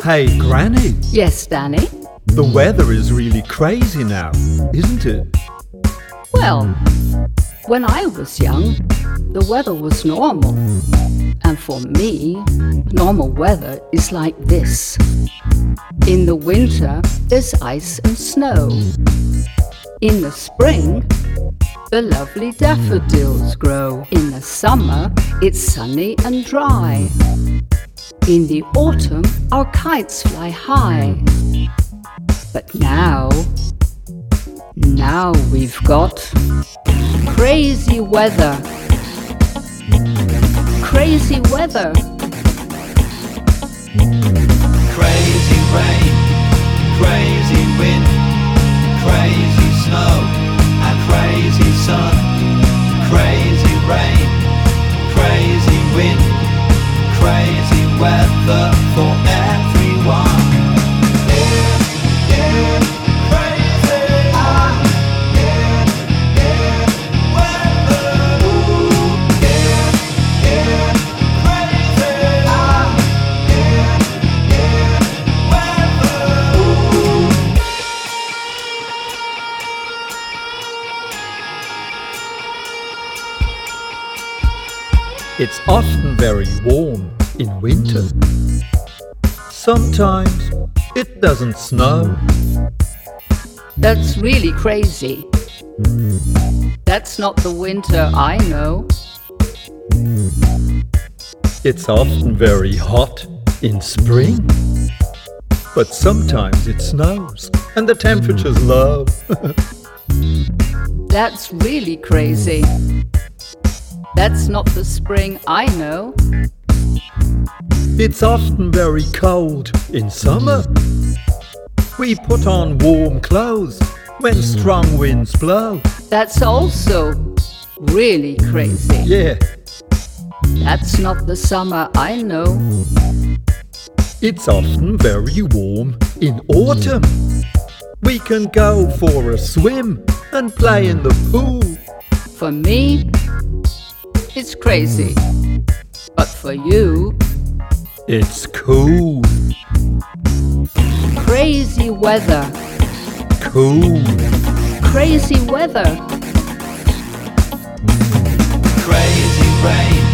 Hey, Granny, Yes, Danny? the weather is really crazy now, isn't it? Well, when I was young, the weather was normal. And for me, normal weather is like this. In the winter, there's ice and snow. In the spring, the lovely daffodils grow. In the summer, it's sunny and dry. In the autumn, our kites fly high. But now we've got crazy weather. Crazy weather. Crazy rain, crazy wind, crazy snow, and crazy sun. Crazy rain, crazy wind, crazy weather for everyone. It's often very warm in winter. Sometimes it doesn't snow. That's really crazy. That's not the winter I know. It's often very hot in spring. But sometimes it snows and the temperature's low. That's really crazy. That's not the spring I know. It's often very cold in summer. We put on warm clothes when strong winds blow. That's also really crazy. Yeah, That's not the summer I know. it's often very warm in autumn. We can go for a swim and play in the pool. For me, it's crazy. But for you, It's cool, crazy weather. cool. Crazy weather. Crazy rain,